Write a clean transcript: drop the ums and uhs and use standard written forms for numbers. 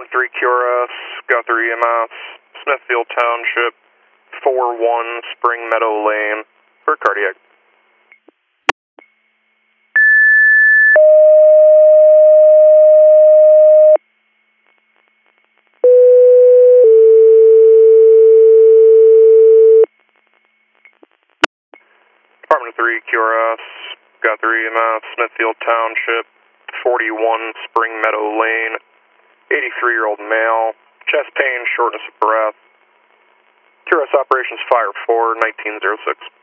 3 QRS, Guthrie EMS, Smithfield Township, 41 Spring Meadow Lane, for cardiac. Department 3 QRS, Guthrie EMS, Smithfield Township, 41 Spring Meadow Lane, 83-year-old male, chest pain, shortness of breath. QRS Operations Fire 4, 1906.